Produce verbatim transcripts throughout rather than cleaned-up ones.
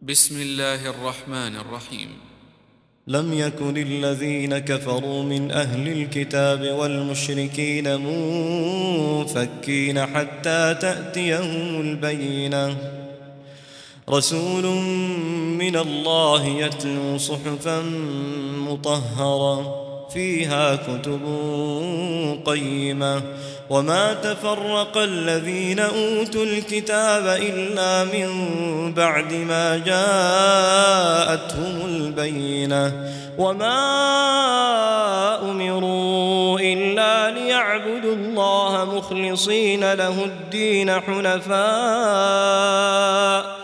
بسم الله الرحمن الرحيم. لم يكن الذين كفروا من أهل الكتاب والمشركين منفكين حتى تأتيهم البينة، رسول من الله يتلو صحفا مطهرة فيها كتب قيمة، وما تفرق الذين أوتوا الكتاب إلا من بعد ما جاءتهم البينة، وما أمروا إلا ليعبدوا الله مخلصين له الدين حنفاء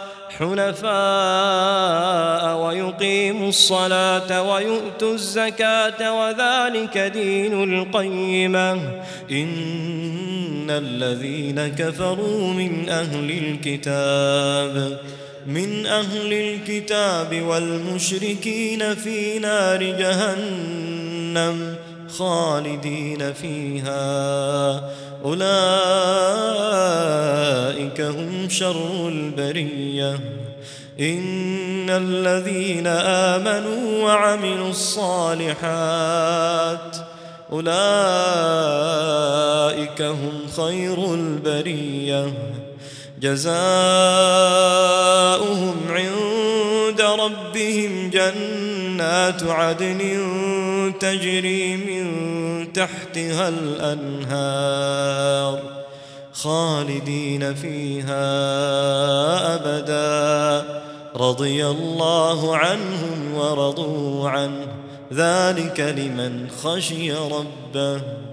حنفاء ويقيموا الصلاة ويؤتوا الزكاة وذلك دين القيمة. إن الذين كفروا من أهل الكتاب من أهل الكتاب والمشركين في نار جهنم خالدين فيها، أولئك هم شر البرية. إن الذين آمنوا وعملوا الصالحات أولئك هم خير البرية، جزاؤهم عند ربهم جنات عدن تجري من تحتها الأنهار خالدين فيها أبدا، رضي الله عنهم ورضوا عنه، ذلك لمن خشي ربه.